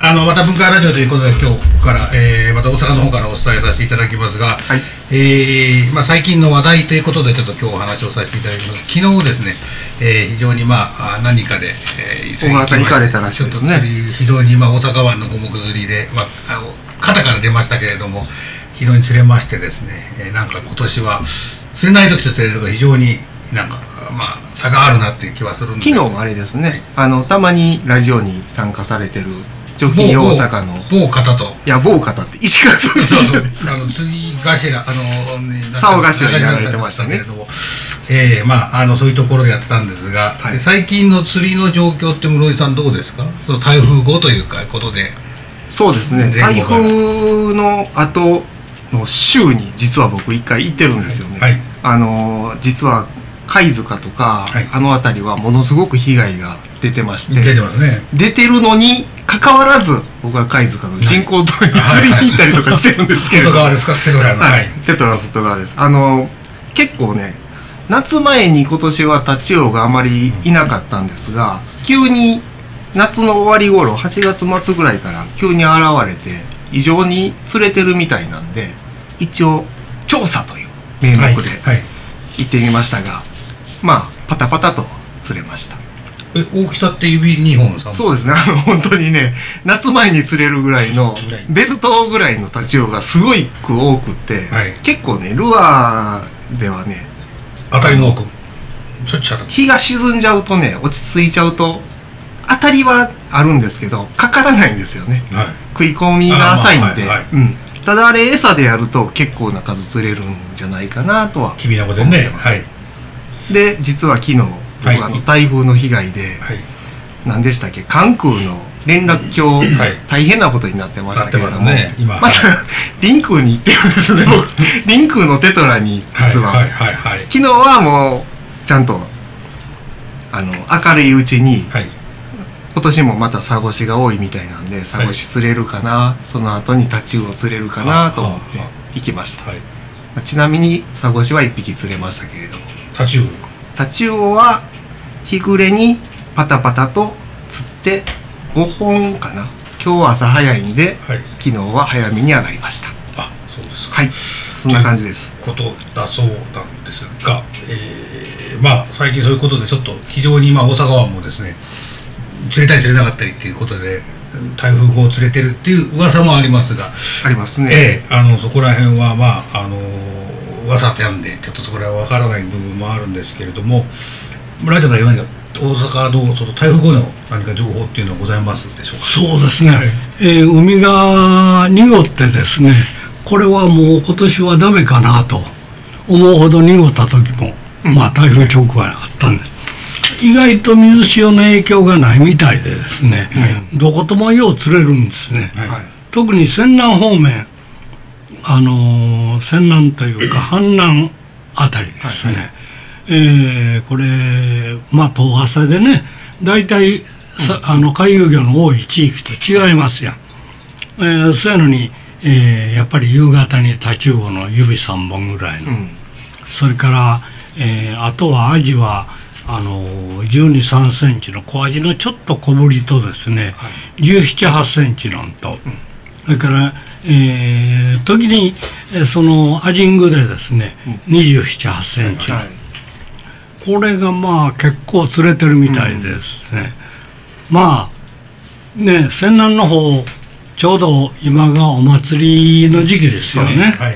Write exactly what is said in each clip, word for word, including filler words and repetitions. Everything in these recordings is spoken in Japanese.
あのまた文化ラジオということで今日から、えー、また大阪の方からお伝えさせていただきますが、はい、えーまあ、最近の話題ということでちょっと今日お話をさせていただきます。昨日ですね、えー、非常にまあ何かで、 えー、小川さん行かれたらしいですね。 ちょっと釣り非常にまあ大阪湾の五目釣りで、まあ、あの肩から出ましたけれども非常に釣れましてですね、えー、なんか今年は釣れない時と釣れる時が非常になんかまあ差があるなっていう気はするんです。 昨日あれですね、はい、あのたまにラジオに参加されてるジョキ大阪の某方といや某方って石川さんそうそうあの釣り頭あの、ね、 竿頭にやられてましたね。 えー、まああのそういうところでやってたんですが、はい、最近の釣りの状況って室井さんどうですか？その台風後というかことで。 そうですね、台風の後の週に実は僕一回行ってるんですよね。はい、あの実は貝塚とか、はい、あの辺りはものすごく被害が出てまして、 出てますね。 出てるのにかかわらず僕は貝塚の人工島に釣りに行ったりとかしてるんですけど、 外側ですか？テトラの、 はい、テトラの外側です。あの結構ね夏前に今年はタチウオがあまりいなかったんですが、急に夏の終わり頃はちがつ末ぐらいから急に現れて異常に釣れてるみたいなんで、一応調査という名目で行ってみましたが、はいはい、まあパタパタと釣れました。 え大きさって指にほんさん？ そうですね、あの本当にね夏前に釣れるぐらいのベルトぐらいのタチウオがすごく多くって、はい、結構ねルアーではね当たりの多く日が沈んじゃうとね落ち着いちゃうと当たりはあるんですけどかからないんですよね、はい、食い込みが浅いんで、まあはいはい、うん、ただあれ餌でやると結構な数釣れるんじゃないかなとは思ってます。 ね、はい、 で実は昨日僕、はい、あの台風の被害で、はい、何でしたっけ関空の連絡橋、はい、大変なことになってましたけれども、ね、また、はい、臨空に行ってるんですね僕臨空のテトラに実は、はいはいはいはい、昨日はもうちゃんとあの明るいうちに、はい、今年もまたサゴシが多いみたいなんでサゴシ釣れるかな、はい、その後にタチウオ釣れるかなと思って行きました、はい、ちなみにサゴシはいっぴき釣れましたけれども、 タチウオタチウオは日暮れにパタパタと釣ってごほんかな。今日は朝早いんで、はい、昨日は早めに上がりました。 あ、そうですか。 はい、そんな感じです。 ことだそうなんですが、えー、まあ最近そういうことでちょっと非常にまあ大阪湾もですね釣れたり釣れなかったりっていうことで台風後を釣れてるっていう噂もありますが、 ありますね。 えー、あのそこら辺はまああの噂ってなんでちょっとそこら辺は分からない部分もあるんですけれども、ライトが言わないか大阪どうちょっと台風後の何か情報っていうのはございますでしょうか？ そうですね、はい、えー、海が濁ってですね、これはもう今年はダメかなと思うほど濁った時も、うん、まあ台風直後はあったんで、意外と水潮の影響がないみたいでですね、うん、どこともよう釣れるんですね、はい、特に泉南方面、あのー、泉南というか阪南あたりですね、はいはい、えー、これまあ東波でね大体さ、うん、あの回遊魚の多い地域と違いますやん、えー、そういうのに、えー、やっぱり夕方にタチウオの指さんぼんぐらいの、うん、それから、えー、あとはアジはあのじゅうに、さんセンチの小アジのちょっと小ぶりとですね、はい、じゅうなな、はちセンチのと、うん、それから、えー、時にそのアジングでですね、うん、にじゅうなな、はちセンチの、はい、これがまあ結構釣れてるみたいですね、うん、まあね泉南の方ちょうど今がお祭りの時期ですよね、はい、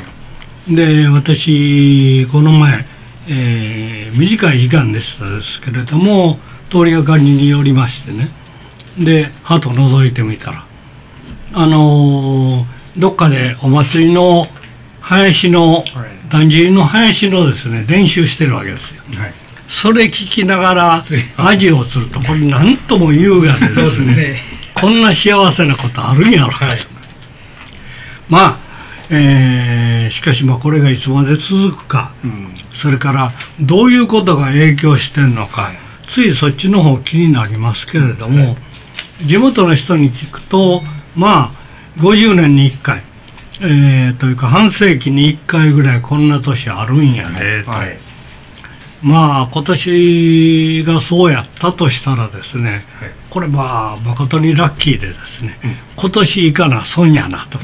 で私この前、えー、短い時間でしたですけれども通りがかりに寄りましてね、で鳩覗いてみたらあのー、どっかでお祭りの林のだんじりの林のですね練習してるわけですよ、はい、それ聞きながらアジを釣るとこれ何とも優雅でですねね、こんな幸せなことあるんやろかと、はい、まあ、えー、しかしまあこれがいつまで続くか、うん、それからどういうことが影響してんのか、はい、ついそっちの方気になりますけれども、はい、地元の人に聞くとまあごじゅうねんにいっかい、えー、というか半世紀にいっかいぐらいこんな年あるんやで、はいはい、 まあ今年がそうやったとしたらですね、はい、これまあ誠にラッキーでですね、うん、今年いかな損やなと、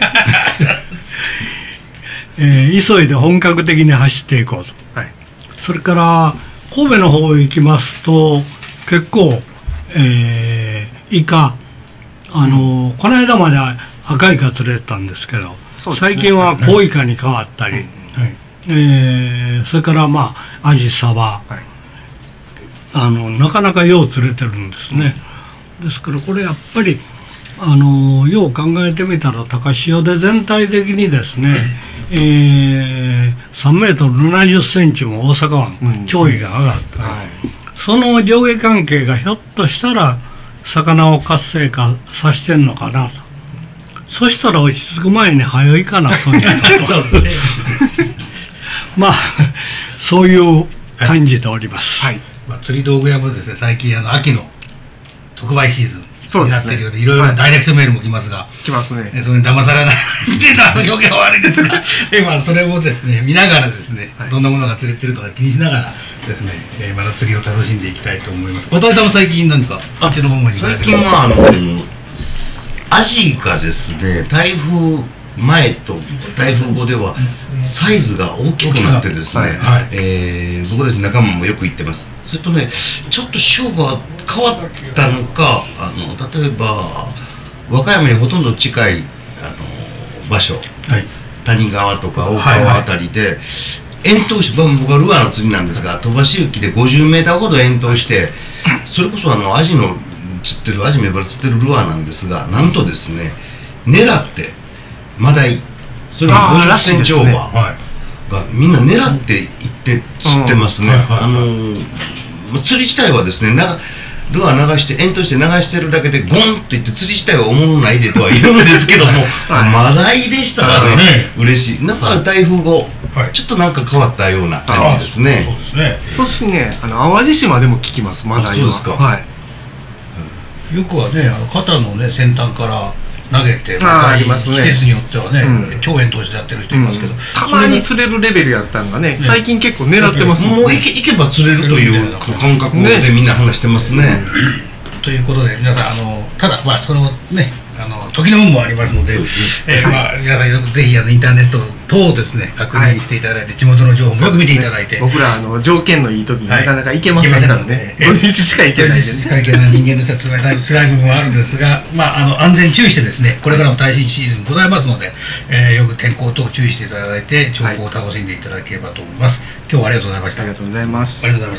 えー、急いで本格的に走っていこうと、はい、それから神戸の方行きますと結構、えー、イカあの、うん、この間まで赤イカ釣れてたんですけど、ね、最近はコウイカに変わったり、はいえー、それからまあアジサバ、はい、あのなかなかよう釣れてるんですね、うん、ですからこれやっぱりあのよう考えてみたら高潮で全体的にですね、えー、さんメートルななじゅっセンチも大阪湾、うん、潮位が上がった、はい、その上下関係がひょっとしたら魚を活性化させてんのかなと。そしたら落ち着く前に早いかなそういうそうですねまあそういう感じております、 はいはいまあ、釣り道具屋もですね最近あの秋の特売シーズンになっているようでいろいろなダイレクトメールも来ますが、はい、 来ますねそれに騙されないっていうのは表現は悪いですが今それをですね見ながらですね、はい、どんなものが釣れてるとか気にしながらですね、えー、まだ釣りを楽しんでいきたいと思います。小谷さんも最近何かあっちの方に最近はあのアジがですね台風前と台風後ではサイズが大きくなってですね、はいえー、僕たち仲間もよく行ってます。それとねちょっと潮が変わったのかあの例えば和歌山にほとんど近いあの場所、はい、谷川とか大川あたりで、はいはい、遠投して僕はルアーの釣りなんですが飛ばし浮きでごじゅうメーターほど遠投してそれこそあのアジの釣ってるアジメバル釣ってるルアーなんですがなんとですね狙ってマダイそれがごじゅっセンチオーバーがみんな狙っていって釣ってますね。あの釣り自体はですねなルアー流して遠投して流してるだけでゴンといって釣り自体はおもろないでとは言うんですけどもマダイでしたらね嬉しい。なんか台風後ちょっとなんか変わったような感じですね。 そうですね。私ねあの淡路島でも聞きますマダイは。そうですか。はいよくはねあの肩のね先端から投げてまた季節によってはね、うん、超遠投してやってる人いますけど、うん、 たまに釣れるレベルやったんがね、ね最近結構狙ってますもんね。 もう行け、行けば釣れるという感覚でみんな話してますね。ねということで皆さんあのただまあそのねあの時の運もありますので、で、ねえーまあ、皆さんぜひあのインターネット等をですね確認していただいて、はい、地元の情報もよく見ていただいて、 ね、僕らあの条件のいい時になかなか行けませんからね、土日しか行けないんで、ね、 しか行けない人間としては辛い辛い部分はあるんですが、まあ、あの安全注意してですねこれからも耐震シーズンございますので、えー、よく天候等注意していただいて情報を楽しんでいただければと思います、はい、今日はありがとうございました。 ありがとうございます。 ありがとうございました。